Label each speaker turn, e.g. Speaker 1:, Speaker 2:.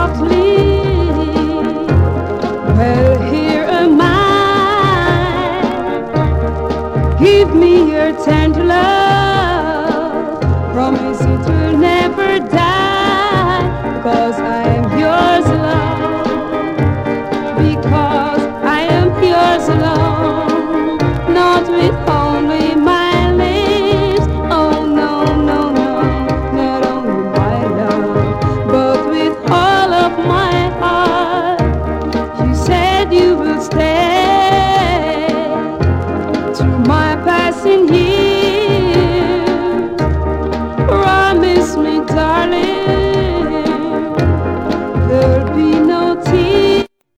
Speaker 1: softly. Well, here am I. Give me your tender love. Promise it will never die.